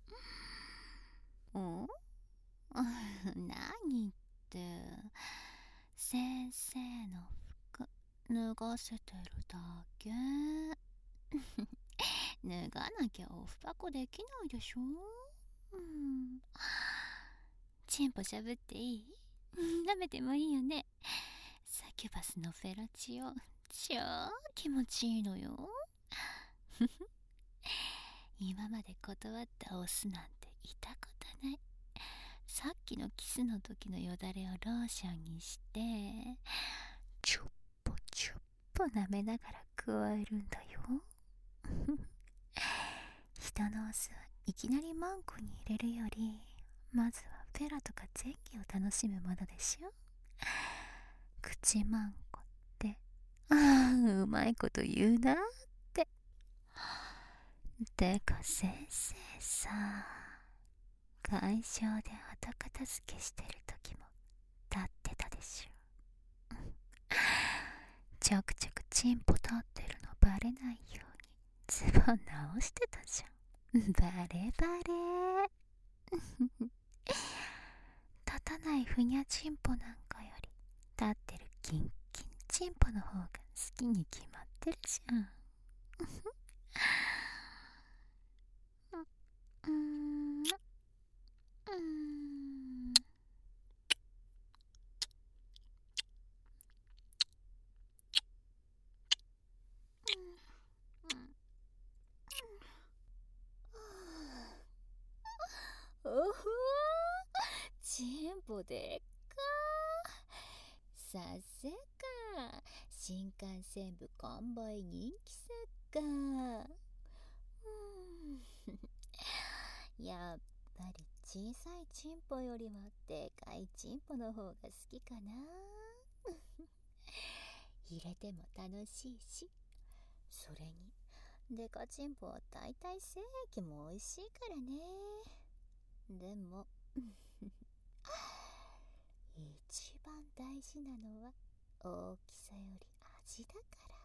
ん何って、先生の服脱がせてるだけ。脱がなきゃオフパコできないでしょ。チンポしゃぶっていい？舐めてもいいよね。サキュバスのフェラチオ超気持ちいいのよ。今まで断ったオスなんていたことない。さっきのキスの時のよだれをローションにしてチュッポチュッポ舐めながら加えるんだよ。人のオスはいきなりマンコに入れるより、まずはフェラとか前戯を楽しむものでしょ。口マンコって、うまいこと言うなって。てか先生さ、会場で後片付けしてる時も立ってたでしょ。ちょくちょくチンポ立ってるのバレないようにズボン直してたじゃん。バレバレ。立たないふにゃチンポなんかより立ってるキンキンチンポの方が好きに決まってるじゃん。おほー、チンポでっかー。さすが新幹線部完売人気作家。やっぱり小さいチンポよりはでかいチンポの方が好きかな。入れても楽しいし、それにデカチンポは大体精液も美味しいからね。でも一番大事なのは大きさより味だから。